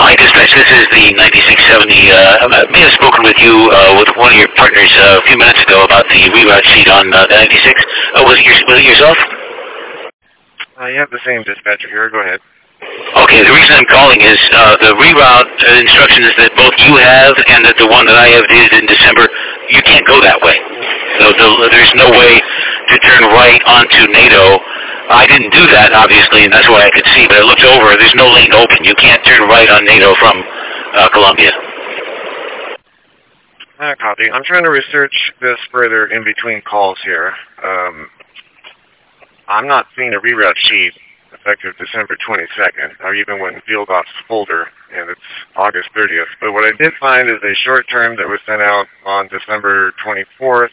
Hi, dispatch. This is the 9670. I may have spoken with you with one of your partners a few minutes ago about the reroute sheet on the 96. Was it yourself? You have the same dispatcher here. Go ahead. Okay, the reason I'm calling is the reroute instructions that both you have and that the one that I have dated in December, you can't go that way. So there's no way to turn right onto NATO. I didn't do that, obviously, and that's what I could see, but I looked over. There's no lane open. You can't turn right on NATO from Columbia. Copy. I'm trying to research this further in between calls here. I'm not seeing a reroute sheet effective December 22nd. I even went in Field Ops folder, and it's August 30th. But what I did find is a short term that was sent out on December 24th,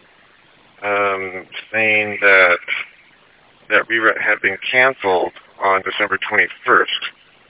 saying that reroute had been canceled on December 21st.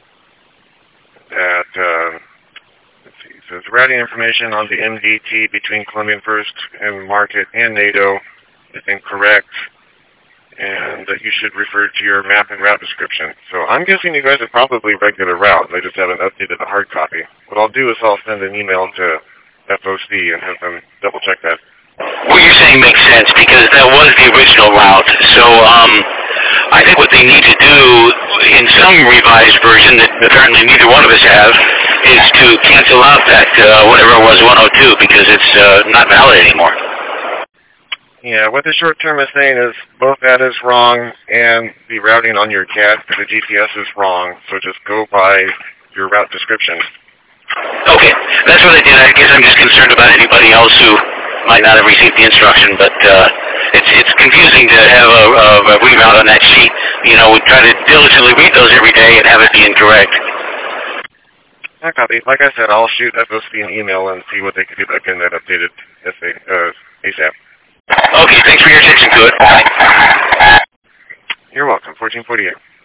Let's see, it says routing information on the MDT between Columbian First and Market and NATO is incorrect, and that you should refer to your map and route description. So I'm guessing you guys are probably regular route. They just haven't updated the hard copy. What I'll do is I'll send an email to FOC and have them double check that. What you're saying makes sense because that was the original route. So I think what they need to do in some revised version that apparently neither one of us have is to cancel out that whatever it was 102 because it's not valid anymore. Yeah, what the short term is saying is both that is wrong and the routing on your CAD for the GPS is wrong. So just go by your route description. Okay, that's what I did. I guess I'm just concerned about anybody else who might not have received the instruction, but it's confusing to have a reroute on that sheet. You know, we try to diligently read those every day and have it be incorrect. I copy. Like I said, I'll shoot FOC an email and see what they can do back in that updated ASAP. Okay, thanks for your attention to it. Bye. You're welcome. 1448.